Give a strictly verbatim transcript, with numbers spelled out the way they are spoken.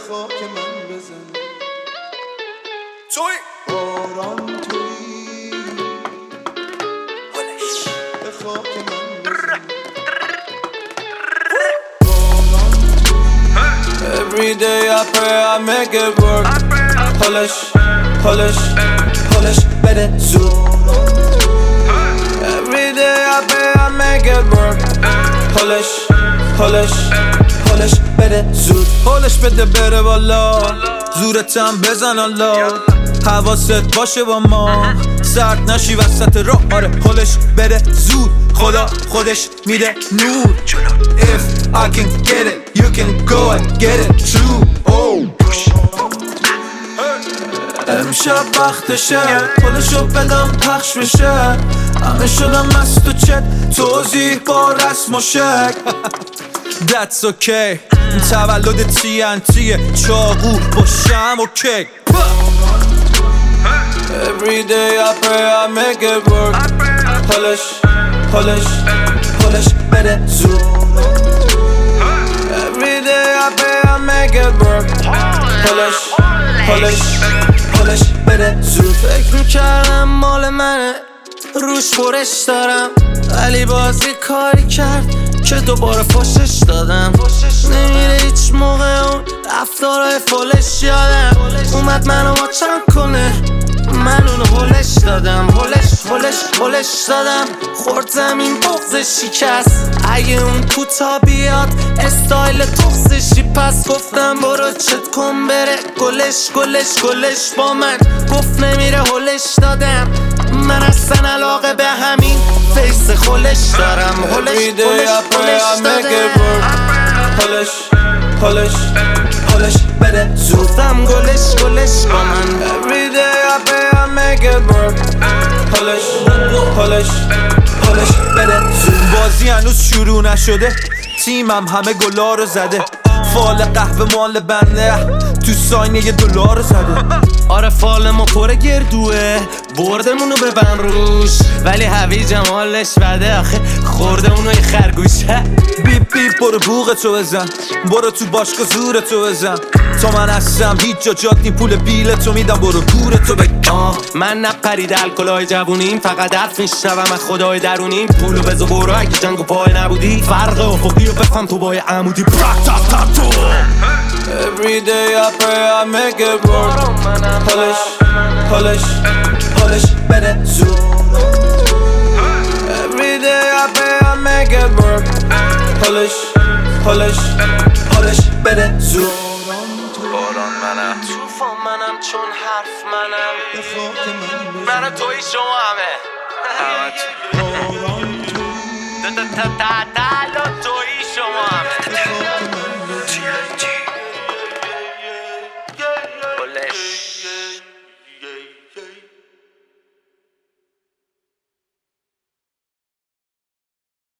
خاک من بزن توی باران توی به خاک من بزن Every day I pray I make it work Polish, polish, polish بده زود Every day I pray I make it work Polish, polish, polish بده زود پولش بده بره بالا زورتم بزن الله حواست باشه با ما سرد نشی وسط راه آره پولش بده زود خدا خودش میده نور If I can get it you can go and get it too oh. امشب وقتشه پولشو بدم پخش بشه همه شدم مست و چت توضیح با رسم و شک That's okay تولد تی ان تیه چاقو با شم و کیک Every day I pray I make it work Polish, polish, polish بده زود Every day I pray I make it work Polish, polish, polish بده زود فکر میکردم مال منه روش برش دارم ولی بازی کاری کرد که دوباره فوشش دادم نمیره هیچ موقع اون رفتارهای فولش یادم اومد منو واچم کنه من اونو هولش دادم هولش هولش هولش دادم خورد زمین بغزش شکست اگه اون کوتا بیاد استایل تخصشی پس گفتم برو چت کن بره گلش گلش گلش با من گفت نمیره هولش دادم من اصلا علاقه به همین فیس خولش دارم هولش هولش هولش دادم هولش هولش هولش بده زودم گلش گلش با من Every day I pray I make it work هولش هولش هولش بده زود بازی هنوز شروع نشده تیمم همه گلا رو زده فال قهوه مال بنده تو ساینه یه دلار رو زده آره فال ما پر گردوه بردمونو ببن روش ولی هوی جمالش بده آخه خوردمونو یه خرگوشه بیپ بیپ برو بوغتو بزن برو تو باشگاه زورتو بزن تا من هستم هیچ جا جات نی پول بیلتو میدم برو گورتو بگم من نقرید الکلای جوونیم فقط حرف میشنوم از خدای درونیم پولو بزو برو اگه جنگو پای نبودی فرق افقی رو بفهم تو بای عمودی Every day I pray I make it work Polish, polish, polish بده زود Every day I pray I make it work Polish, polish, polish بده زود باران منم توفان منم چون حرف منم به خاک من بزن من توی شما همه باران توی تا تا تا تا